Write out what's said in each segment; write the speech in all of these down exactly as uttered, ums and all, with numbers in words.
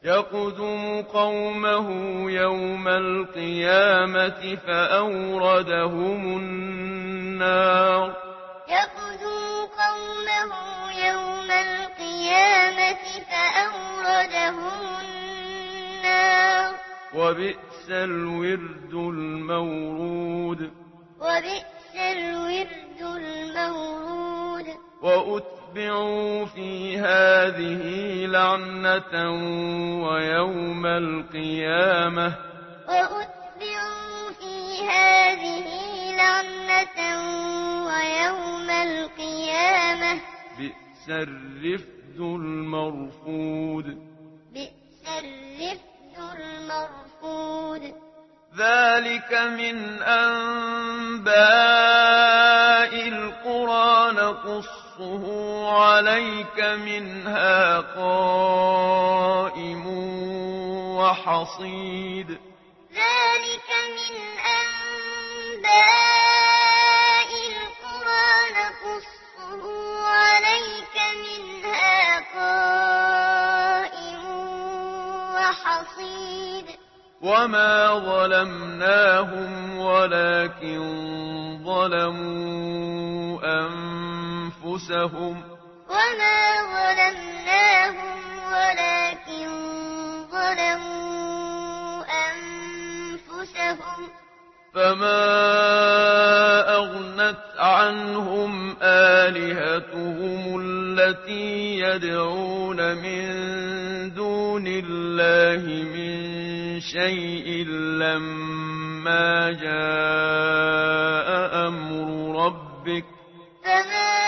يقدم قومه يوم القيامة فأوردهم النار يقدم قومه يوم القيامة فأوردهم النار وبئس الورد المورود وبئس الورد المورود وأتبعوا في هذه لعنة ويوم القيامة وأتبعوا في هذه لعنة ويوم القيامة بئس الرفد المرفود بئس الرفد المرفود ذلك من أنباء القرى نقصه عليك منها قائم وحصيد ذلك من أنباء القرى نقصه عليك منها قائم وحصيد وما ظلمناهم ولكن ظلموا أنفسهم وما ظلمناهم ولكن ظلموا أنفسهم فما أغنت عنهم آلهتهم التي يدعون من دون الله من شيء لما جاء أمر ربك فما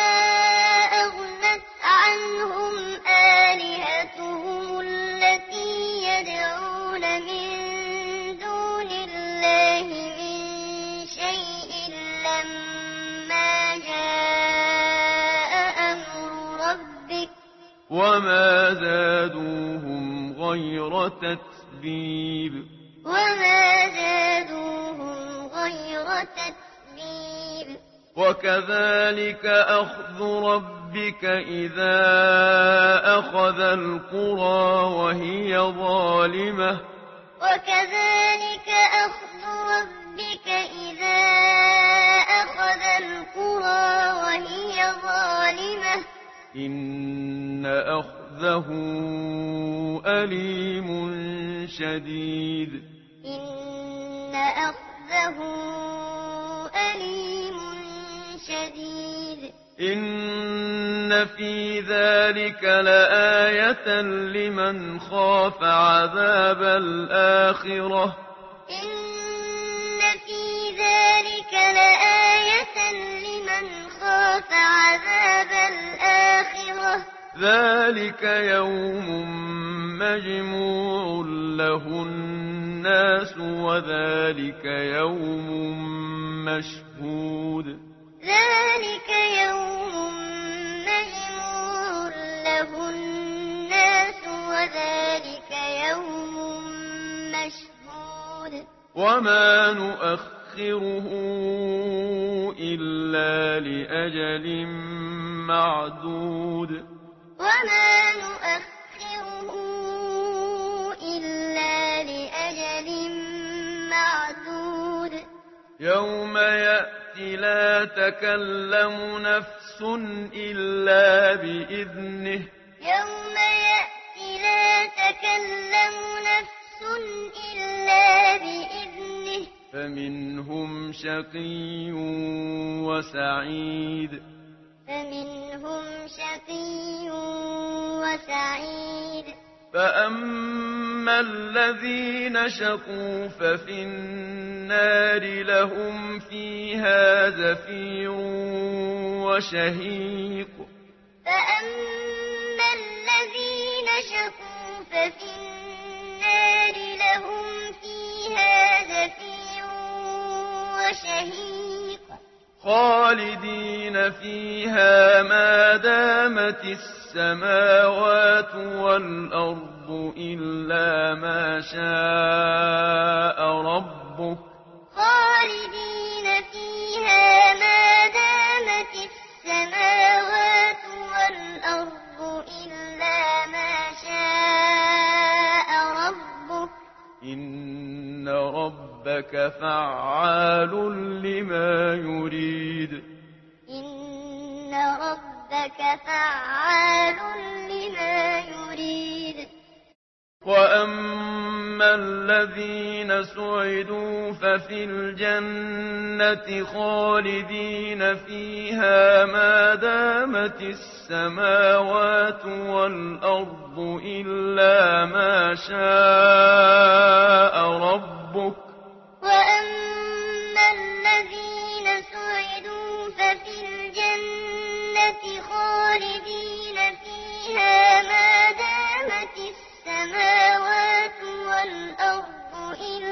أغنت عنهم آلهتهم التي يدعون من دون الله من شيء لما جاء أمر ربك وما زادوهم غير تتبيب وما زادوهم غير تتبيب وكذلك أخذ ربك إذا أخذ القرى وهي ظالمة وكذلك أخذ ربك إذا أخذ القرى وهي ظالمة إن أخذه أليم شديد إن أخذه أليم شديد إن في ذلك لآية لمن خاف عذاب الآخرة إن في ذلك لآية لمن خاف عذاب الآخرة ذلك يوم مجموع له الناس وذلك يوم مشهود ذلك يوم مجموع له الناس وذلك يوم مشهود وما نؤخره إلا لأجل معدود وما نؤخره إلا لأجل معدود يوم يأتي لا تكلم نفس إلا بإذنه يوم يأتي لا تكلم نفس إلا بإذنه فمنهم شقي وسعيد فمنهم شقي وسعيد فأما الذين شقوا ففي النار لهم فيها زفير وشهيق فأما الذين شقوا ففي النار لهم فيها زفير وشهيق خالدين فيها ما دامت السماوات والأرض إلا ما شاء ربك خالدين فيها ما دامت السماوات والأرض إلا ما شاء ربك فعال لما يريد إن ربك فعال لما يريد وأما الذين سعدوا ففي الجنة خالدين فيها ما دامت السماوات والأرض إلا ما شاء ربك وأما الذين سعدوا ففي الجنة خالدين فيها ما دامت السماوات والأرض إلا